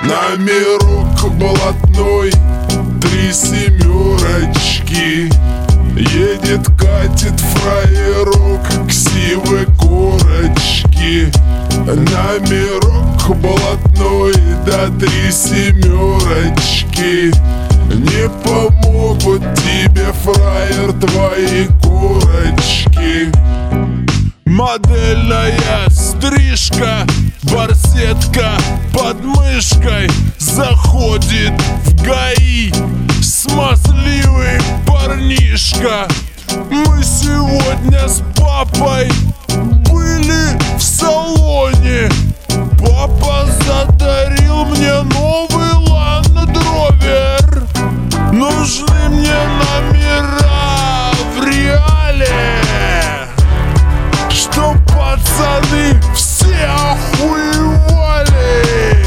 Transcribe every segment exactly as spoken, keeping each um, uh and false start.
Номерок блатной, три семерочки. Едет, катит фраерок к сивой корочке. Номерок блатной, да три семерочки. Не помогут тебе, фраер, твои корочки. Модельная стрижка, барсетка под мышкой. Заходит в ГАИ смазливый парнишка. Мы сегодня с папой были в салоне. Папа задарил мне новый Land Rover. Нужны мне номера в реале, чтоб пацаны все охуевали.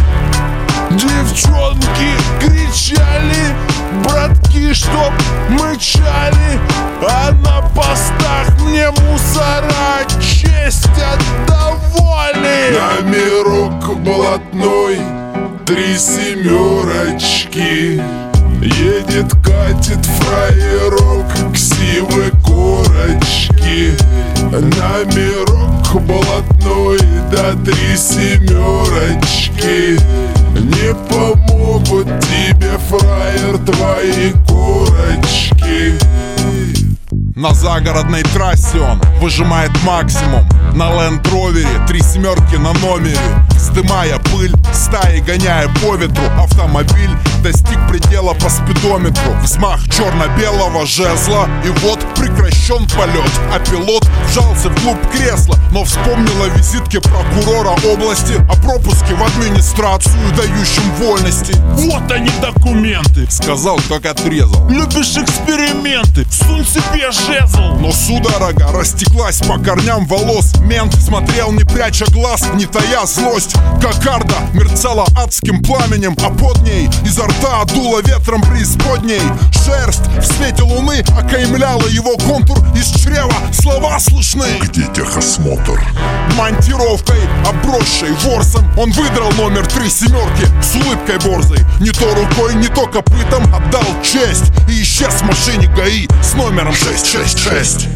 Девчонки кричали, братки, чтоб мычали, а на постах мне мусора честь отдавали. Номерок блатной, три семерочки. Едет, катит фраерок к сивой корочке. Номерок блатной, да три семерочки. Не помогут тебе, фраер, твои корочки. На загородной трассе он выжимает максимум. На Land Rover три семерки на номере. Вздымая пыль, стаи гоняя по ветру. Автомобиль достиг предела по спидометру. Взмах черно-белого жезла, и вот прекращен полет. А пилот вжался вглубь кресла, но вспомнил о визитке прокурора области, о пропуске в администрацию, дающем вольности. Вот они документы, сказал, как отрезал. Любишь эксперименты, сунь себе жезл. Но судорога растеклась по корням волос. Мент смотрел, не пряча глаз, не тая злость. Кокарда мерцала адским пламенем, а под ней изо рта дуло ветром преисподней. Шерсть в свете луны окаймляла его контур. Из чрева слова слышны: где техосмотр? Монтировкой, обросшей ворсом, он выдрал номер три семерки с улыбкой борзой. Не то рукой, не то копытом отдал честь и исчез в машине ГАИ с номером шесть шесть шесть.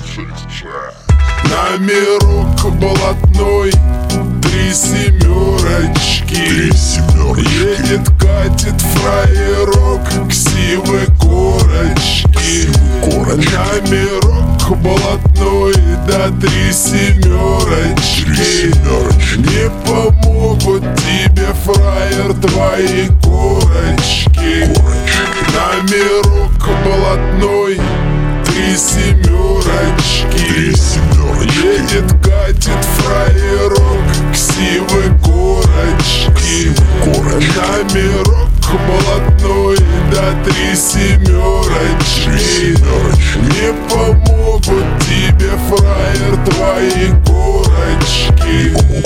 Номерок блатной, три семерочки. Три семерочки. Едет, катит фраерок к сивой корочке. Номерок блатной, да три семерочки. Три семерочки. Не помогут тебе, фраер, твои корочки. Корочки. Номерок блатной, три семерочки. Три семерочки. Едет, катит фраерок к сивой корочке. Номерок блатной, да три семерочки. Не помогут тебе, фраер, твои корочки.